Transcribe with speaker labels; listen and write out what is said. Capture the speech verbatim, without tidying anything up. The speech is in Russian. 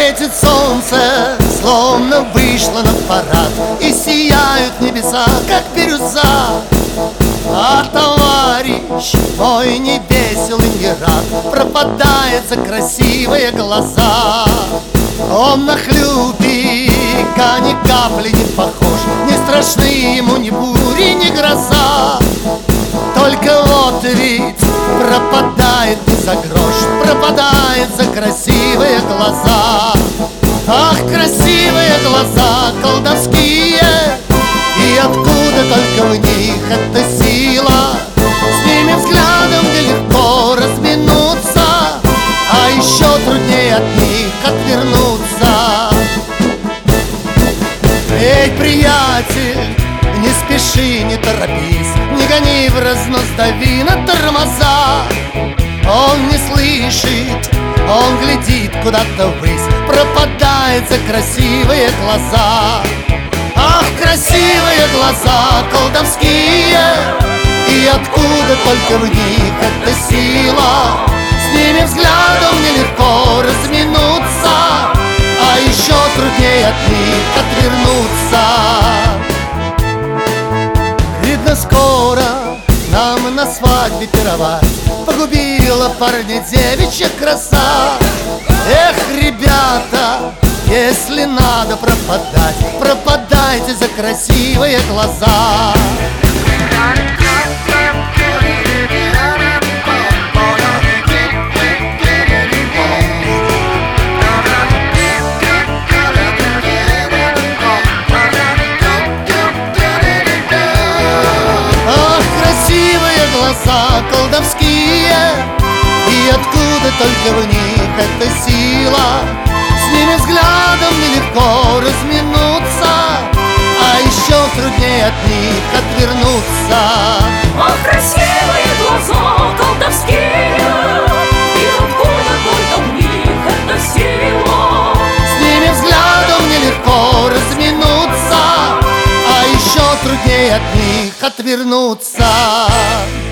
Speaker 1: Светит солнце, словно вышло на парад, и сияют небеса, как бирюза. А товарищ мой не весел и не рад, пропадает за красивые глаза. Он на хлюпика ни капли не похож, не страшны ему ни бури, ни гроза. Только вот ведь пропадает не за грош, пропадает за красивые глаза. Ах, красивые глаза, колдовские, и откуда только в них эта сила? С ними взглядом нелегко разминуться, а еще труднее от них отвернуться. Эй, приятель, не спеши, не торопись, не гони в разнос, дави на тормоза. Он не слышит, он глядит куда-то ввысь, пропадает за красивые глаза. Ах, красивые глаза, колдовские, и откуда только в них эта сила? С ними взглядом нелегко разминуться, а еще труднее от них отвернуться. Видно, скоро нам на свадьбе пировать, погубила парня девичья краса. Эх, ребята, если надо пропадать, пропадайте за красивые глаза. Ах, красивые глаза, колдовские, и откуда только в них эта сила? С ними взглядом нелегко разминуться, а еще труднее от них отвернуться.
Speaker 2: Ах, красивые глаза, колдовские, и откуда только в них эта сила?
Speaker 1: С ними взглядом нелегко разминуться, а еще труднее от них отвернуться.